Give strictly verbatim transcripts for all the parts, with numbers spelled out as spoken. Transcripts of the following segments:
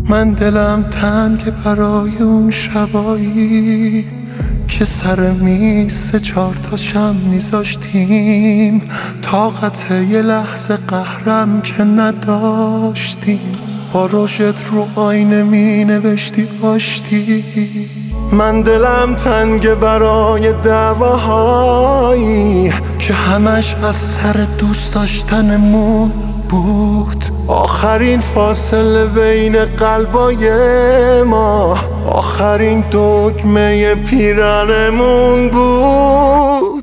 من دلم تنگ برای اون شبایی که سر میز سه چهار تا شم میذاشتیم، طاقت یه لحظه قهرم که نداشتیم. با روشت رو آینه می نوشتی آشتی. من دلم تنگ برای دعواهایی که همش از سر دوست داشتنمون بود. آخرین فاصله بین قلبای ما، آخرین دگمه پیرنمون بود.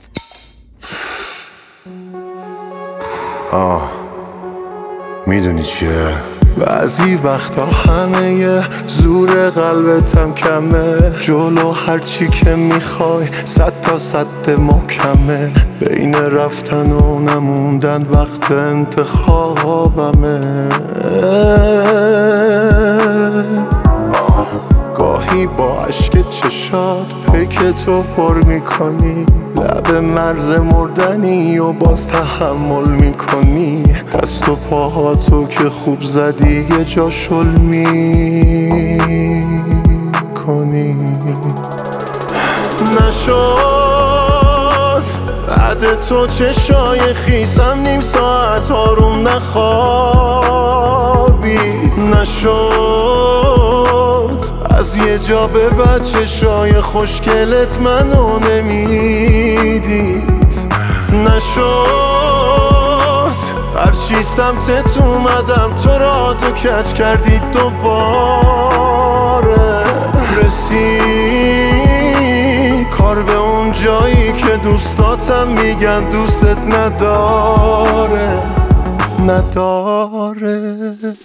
آه میدونی چیه؟ بعضی وقتا همه زور قلبتم کمه، جلو هرچی که میخوای صد تا صد محکمه. بین رفتن و نموندن وقت انتخابمه. گاهی با عشق چشات پیک تو پر میکنی، لب مرز مردنی و باز تحمل میکنی. دست و پاهاتو که خوب زدی یه جا شل میکنی. نشد بعد تو چشای خیسم نیم ساعت آروم نخوابید. نشد از یه جا به بعد چشای خوشگلت منو نمیدید. نشد هرچی سمتت اومدم تو را تو کج کردید دوباره. رسید کار به اون جایی که دوستاتم میگن دوستت نداره نداره.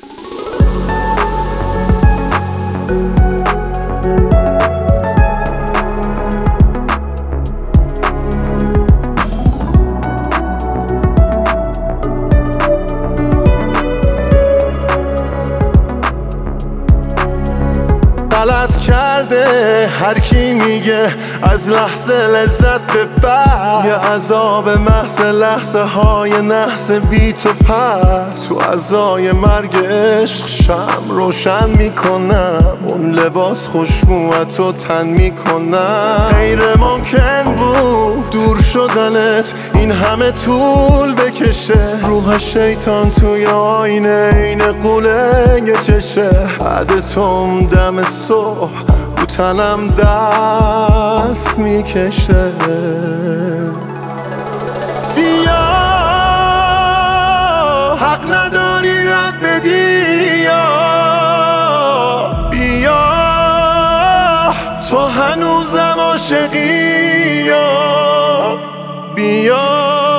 غلط کرده هر کی میگه از لحظه لذت به بعد، یه عذاب محض لحظه های نحس بی تو پس. تو عزای مرگ عشق شم روشن میکنم، اون لباس خوشبوتو تن میکنم. غیر ممکن بود دور شدنت این همه طول بکشه. روح شیطان توی آینه این قوله یه چشه. بعد توم دم صبح رو تنم دست میکشه. بیا حق نداری رد بدی، یا بیا تو هنوزم عاشقی، یا بیا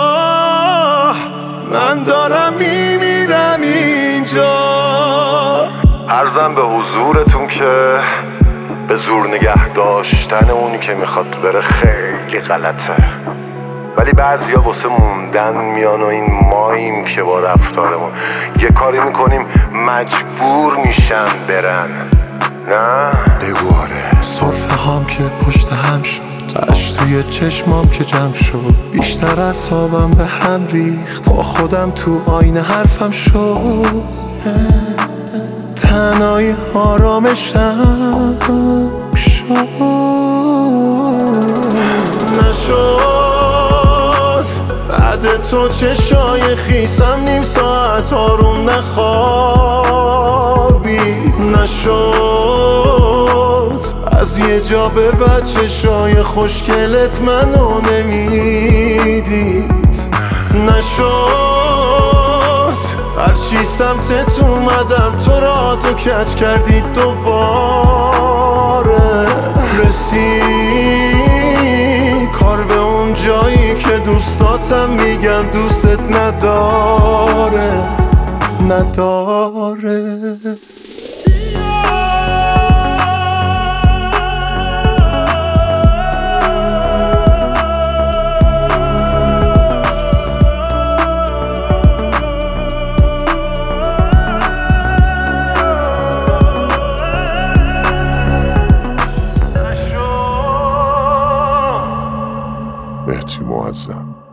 من دارم میمیرم اینجا. عرضم به حضورتون که به زور نگه داشتن اونی که میخواد بره خیلی غلطه، ولی بعضیا واسه موندن میان و این ماییم که با رفتارمون یه کاری میکنیم مجبور میشن برن. نه بگواره صرفه هم که پشت هم شد، اش توی چشمام که جمع شد. بیشتر اعصابم به هم ریخت، با خودم تو آینه حرفم شد. تنهایی آرامشم شد. نشد بعد تو چشای خیسم نیم ساعت آروم نخوابید. نشد از یه جا به بعد چشای خوشگلت منو نمیدید. نشد هرچی سمتت اومدم تو را تو کج کردید دوباره. رسید کار به اون جایی که دوستاتم میگن دوستت نداره نداره. مهدی معظم.